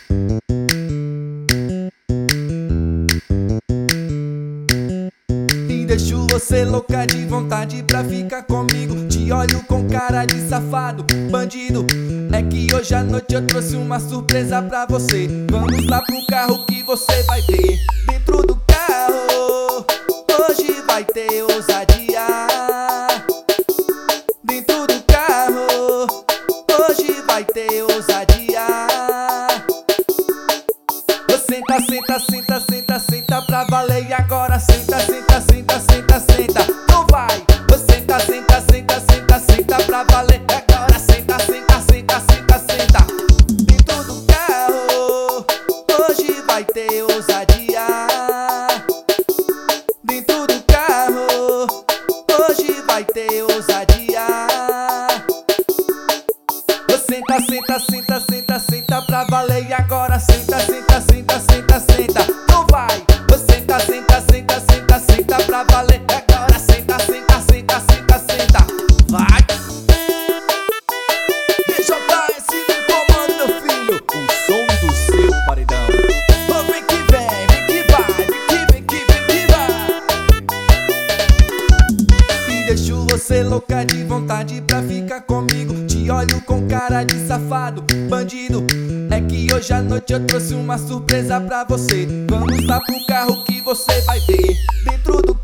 E deixo você louca de vontade pra ficar comigo. Te olho com cara de safado, bandido. É que hoje à noite eu trouxe uma surpresa pra você. Vamos lá pro carro que você vai ver. Dentro do carro, hoje vai ter ousadia. Dentro do carro, hoje vai ter ousadia. Senta, senta, senta, senta, senta pra valer. E agora senta, senta, senta, senta, senta. Não vai. Senta, senta, senta, senta, senta pra valer. E agora senta, senta, senta, senta, senta. Dentro do carro, hoje vai ter ousadia. Dentro do carro, hoje vai ter ousadia. Senta, senta, senta, senta, senta pra valer. E agora senta, senta, senta, senta, senta. Não vai. Senta, senta, senta, senta, senta pra valer. E agora senta, senta, senta, senta, senta. Vai. DJS no comando, meu filho. O som do seu paredão. Oh, vem que vem, vem que vai. Vem que vem, vem que vai. E deixo você louca de vontade pra ficar comigo. Te olho com cara de safado, bandido. É que hoje à noite eu trouxe uma surpresa pra você. Vamos lá pro carro que você vai ver. Dentro do